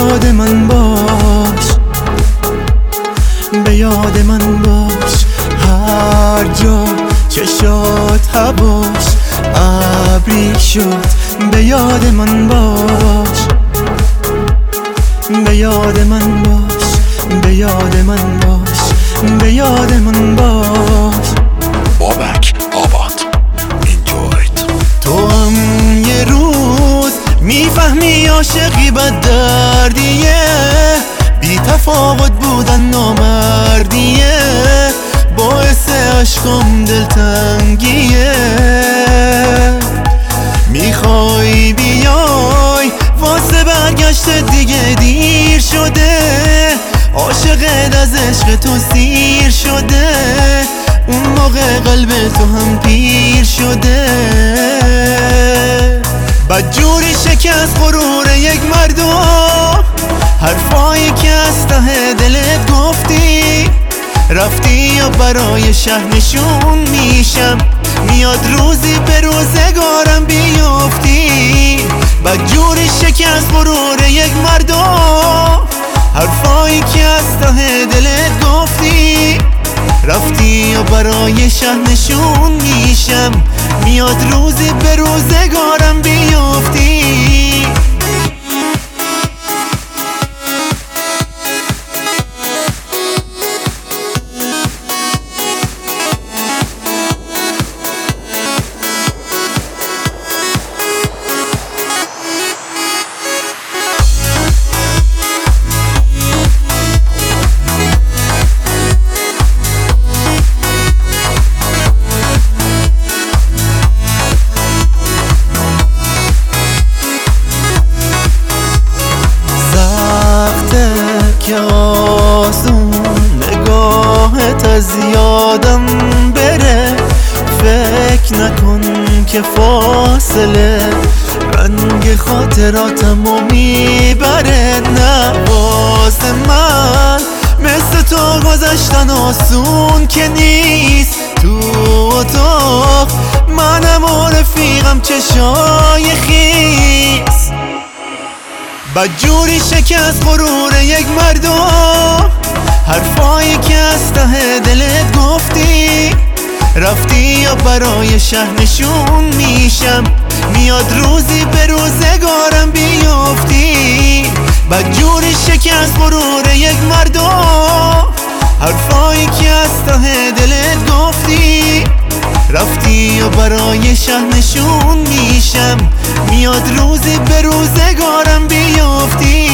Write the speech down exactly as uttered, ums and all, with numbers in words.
یاد من باش، به یاد من باش، هر جا چشات هواش ابری شد. به یاد من باش، به یاد من باش، به یاد من باش، به یاد من باش. بابک آباد enjoyed. تو هم یه روز میفهمی عاشقی بد دردیه، بی تفاوت بودن نامردیه، باعث عشقم دلتنگیه. میخوای بیای واسه برگشت دیگه دیر شده، عاشقت از عشق تو سیر شده، اون موقع قلب تو هم پیر شده. بدجوری شکست غرور یک مردو، حرفایی که از ته دلت گفتی، رفتی یا برای شهر نشون میشم، میاد روزی به روزگارم بیفتی. بدجوری شکست غرور یک مردو، حرفایی که از ته دلت گفتی، رفتی یا برای شهر نشون میشم، میاد روزی به روزگارم بیفتی. که آسون نگاهت از یادم بره، فکر نکن که فاصله رنگ خاطراتمو میبره. نه واسه من مثل تو گذشتن آسون که نیست، تو اتاق منم و رفیقم چشای خیس. بدجوری شکست غرور یک مردو، حرفایی که از ته دلت گفتی، رفتی یا برای شهر نشون میشم، میاد روزی به روزگارم بیفتی. بدجوری شکست غرور یک مردو، حرفایی که از ته دلت گفتی، رفتی یا برای شهر نشون میشم، میاد روزی به روزگارم بیفتی.